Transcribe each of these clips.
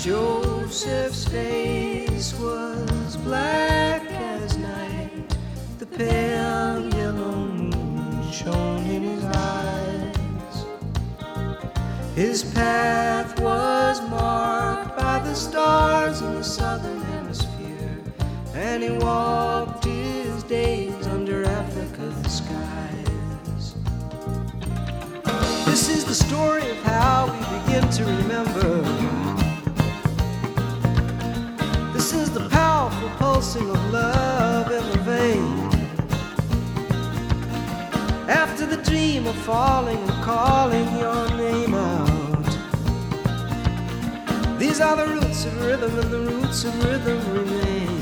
Joseph's face was black as night. The pale yellow moon shone in his eyes. His path was marked by the stars in the southern hemisphere, and he walked his days under Africa's skies. This is the story of how we begin to remember. This is the powerful pulsing of love in the vein. After the dream of falling and calling your name out, these are the roots of rhythm, and the roots of rhythm remain.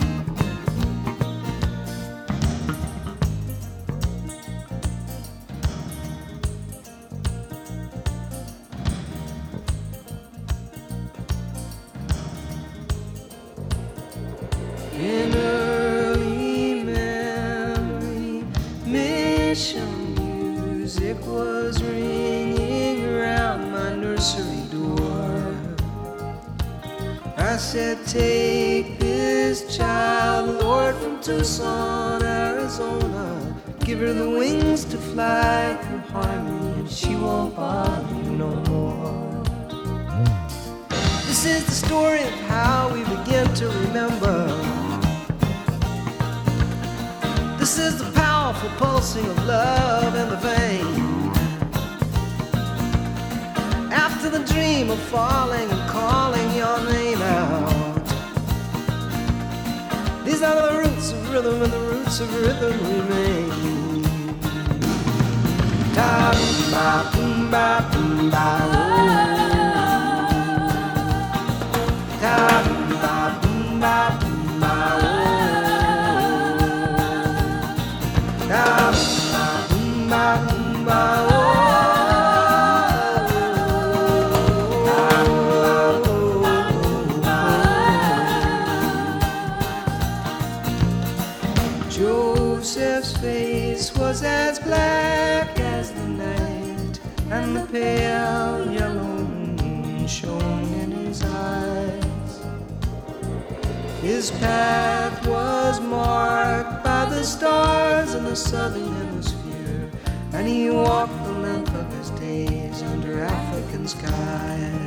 In early memory, mission music was ringing around my nursery door. I said, take this child, Lord, from Tucson, Arizona. Give her the wings to fly through harmony, and she won't bother you no more. This is the story of how we begin to remember. This is the powerful pulsing of love in the vein. After the dream of falling and calling your name out, these are the roots of rhythm, and the roots of rhythm remain. Ta ba boom ba boom ba oh. Ta ba boom ba boom ba oh. Joseph's face was as black as the night, and the pale yellow moon shone in his eyes. His path was marked by the stars in the southern hemisphere, and he walked the length of his days under African skies.